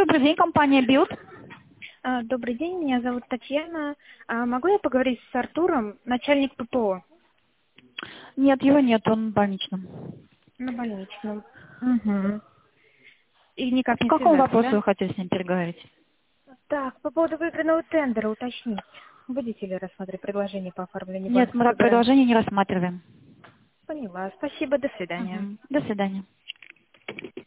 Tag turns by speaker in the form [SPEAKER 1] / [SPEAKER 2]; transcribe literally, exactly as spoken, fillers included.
[SPEAKER 1] Добрый день, компания Билд.
[SPEAKER 2] А, Добрый день, меня зовут Татьяна. А, Могу я поговорить с Артуром, начальник ППО
[SPEAKER 1] Нет, его нет, он в больничном.
[SPEAKER 2] на больничном? Угу. И
[SPEAKER 1] А
[SPEAKER 2] никак
[SPEAKER 1] по
[SPEAKER 2] не
[SPEAKER 1] какому
[SPEAKER 2] связаться,
[SPEAKER 1] вопросу
[SPEAKER 2] да?
[SPEAKER 1] вы хотели с ним переговорить?
[SPEAKER 2] Так, по поводу выигранного тендера уточнить. Будете ли рассматривать предложение по оформлению
[SPEAKER 1] Нет, мы
[SPEAKER 2] бонусной
[SPEAKER 1] так
[SPEAKER 2] программы?
[SPEAKER 1] предложение не рассматриваем.
[SPEAKER 2] Поняла. Спасибо, до свидания.
[SPEAKER 1] Мгм. До свидания.